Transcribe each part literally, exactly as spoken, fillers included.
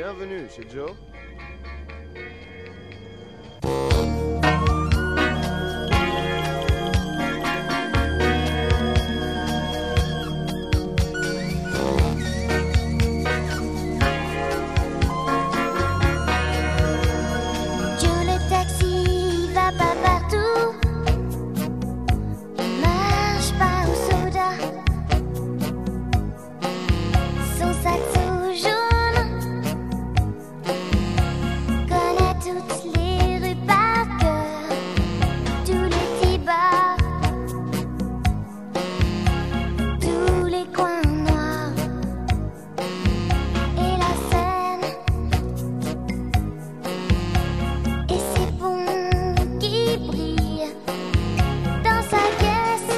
Bienvenue chez Joe. Joe le taxi va pas partout, il marche pas au soda, son saxo jaune connaît toutes les rues par cœur, tous les petits bars, tous les coins noirs et la Seine. Et ces ponts qui brillent dans sa caisse.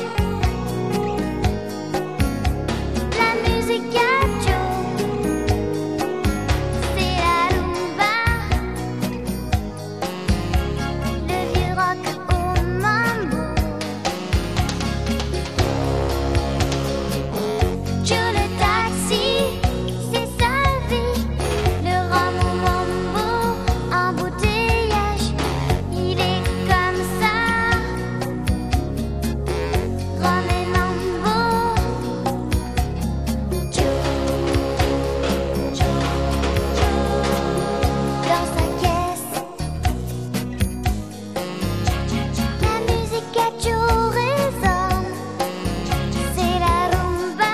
La musique à Joe, c'est la rumba. Le vieux rock au mambo. Joe le taxi, c'est sa vie. Le rhum au mambo, embouteillage, il est comme ça. Rhum et mambo. Joe, Joe, Joe, dans sa caisse. La musique à Joe résonne, c'est la rumba.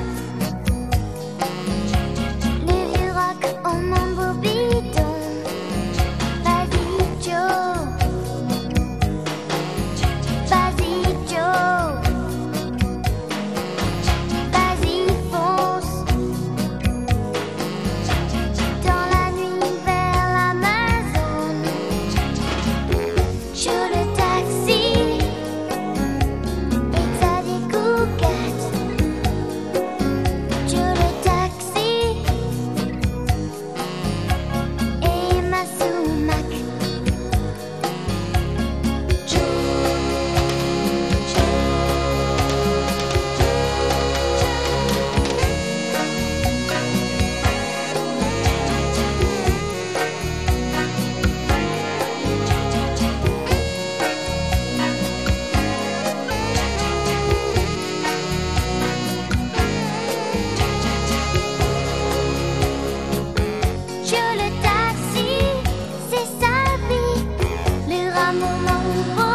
Le vieux rock au mambo bidon. Vas-y Joe, vas-y Joe, vas-y fonce. Dans la nuit vers l'Amazone. Joe le taxi, Xavier Cugat. Joe le taxi et Masumak. Joe, Joe le taxi, c'est sa vie. Le rhum au mambo,